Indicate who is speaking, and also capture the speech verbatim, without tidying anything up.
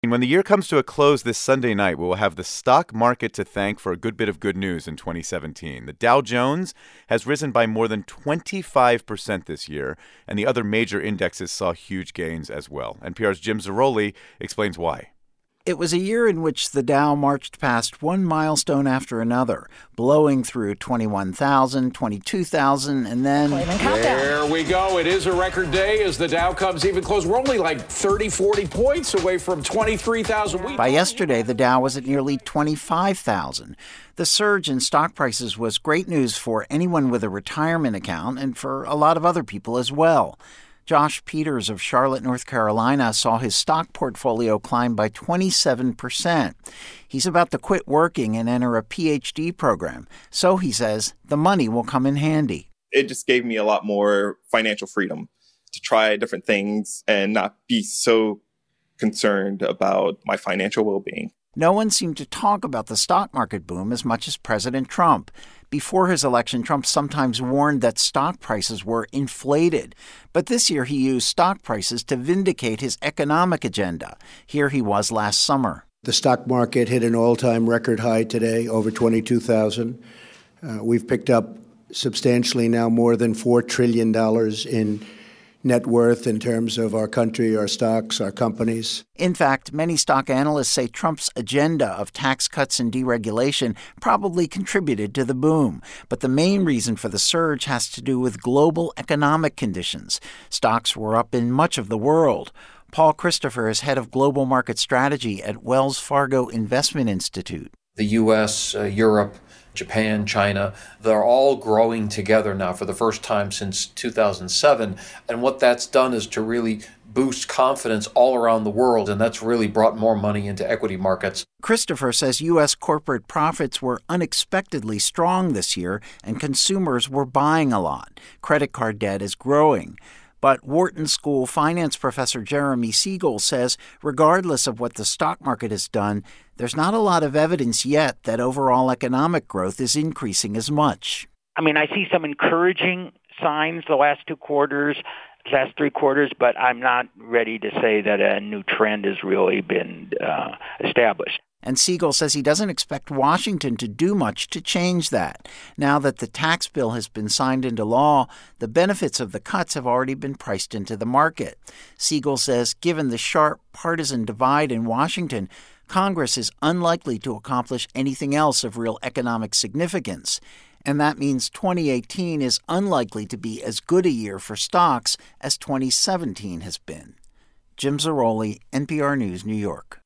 Speaker 1: And when the year comes to a close this Sunday night, we will have the stock market to thank for a good bit of good news in twenty seventeen. The Dow Jones has risen by more than twenty-five percent this year, and the other major indexes saw huge gains as well. N P R's Jim Zarroli explains why.
Speaker 2: It was a year in which the Dow marched past one milestone after another, blowing through twenty-one thousand, twenty-two thousand, and then...
Speaker 3: There we go. It is a record day as the Dow comes even close. We're only like thirty, forty points away from twenty-three thousand.
Speaker 2: By yesterday, the Dow was at nearly twenty-five thousand. The surge in stock prices was great news for anyone with a retirement account and for a lot of other people as well. Josh Peters of Charlotte, North Carolina, saw his stock portfolio climb by twenty-seven percent. He's about to quit working and enter a P H D program. So, he says, the money will come in handy.
Speaker 4: It just gave me a lot more financial freedom to try different things and not be so concerned about my financial well-being.
Speaker 2: No one seemed to talk about the stock market boom as much as President Trump. Before his election, Trump sometimes warned that stock prices were inflated. But this year he used stock prices to vindicate his economic agenda. Here he was last summer.
Speaker 5: The stock market hit an all-time record high today, over twenty-two thousand. Uh, we've picked up substantially now more than four trillion dollars in net worth in terms of our country, our stocks, our companies.
Speaker 2: In fact, many stock analysts say Trump's agenda of tax cuts and deregulation probably contributed to the boom. But the main reason for the surge has to do with global economic conditions. Stocks were up in much of the world. Paul Christopher is head of global market strategy at Wells Fargo Investment Institute.
Speaker 6: The U S, uh, Europe, Japan, China, they're all growing together now for the first time since two thousand seven. And what that's done is to really boost confidence all around the world, and that's really brought more money into equity markets.
Speaker 2: Christopher says U S corporate profits were unexpectedly strong this year, and consumers were buying a lot. Credit card debt is growing. But Wharton School finance professor Jeremy Siegel says regardless of what the stock market has done, there's not a lot of evidence yet that overall economic growth is increasing as much.
Speaker 7: I mean, I see some encouraging signs the last two quarters, last three quarters, but I'm not ready to say that a new trend has really been uh, established.
Speaker 2: And Siegel says he doesn't expect Washington to do much to change that. Now that the tax bill has been signed into law, the benefits of the cuts have already been priced into the market. Siegel says given the sharp partisan divide in Washington, Congress is unlikely to accomplish anything else of real economic significance. And that means twenty eighteen is unlikely to be as good a year for stocks as twenty seventeen has been. Jim Zarroli, N P R News, New York.